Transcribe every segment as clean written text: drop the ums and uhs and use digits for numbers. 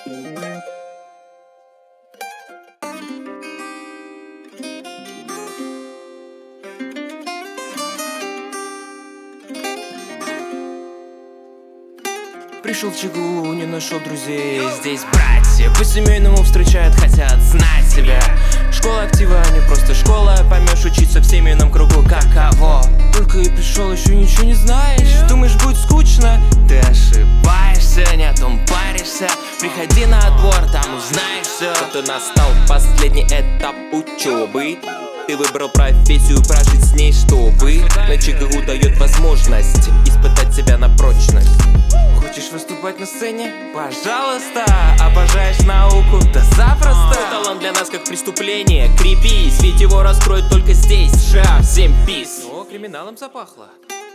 Пришел в ЧГУ, не нашел друзей. Здесь братья по-семейному встречают, хотят знать себя. Школа актива, не просто школа. Поймешь учиться в семейном кругу каково. Только и пришел, еще ничего не знаешь. Думаешь, будет скучно? Ты ошибаешься, не о том паришься. Приходи на отбор, там узнаешь все. Вот и настал последний этап учебы. Ты выбрал профессию, прожить с ней, чтобы на ЧГУ дает возможность испытать себя на прочность. Хочешь выступать на сцене? Пожалуйста! Обожаешь науку? Да запросто! Талант для нас как преступление. Крепись, ведь его раскроют только здесь, в США. Всем пиз! О, криминалом запахло.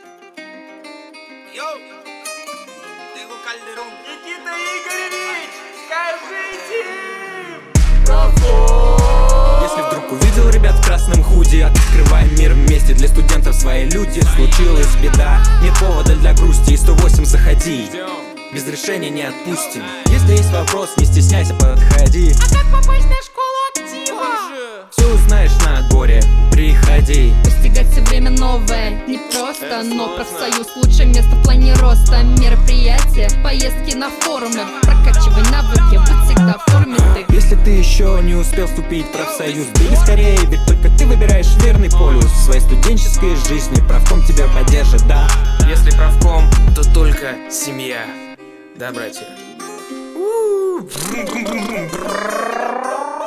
Йоу! Диего Кальдерон. Никита Игоревич! Скажите! Если вдруг увидел ребят в красном худи, открываем мир вместе, для студентов свои люди. Случилась беда, нет повода для грусти, и 108 заходи, без решения не отпустим. Если есть вопрос, не стесняйся, подходи. А как попасть на школу актива? Все узнаешь на отборе, приходи. Постигать все время новое, не просто, но профсоюз лучшее место в плане роста. Мероприятия, поездки на форумы, прокачивай навыки, будь всегда в форме ты. Если ты еще не успел вступить в профсоюз, беги скорее, ведь только ты выбираешь верный полюс в своей студенческой жизни. Правком тебя поддержит, да. Если правком, то только семья. Да, братья?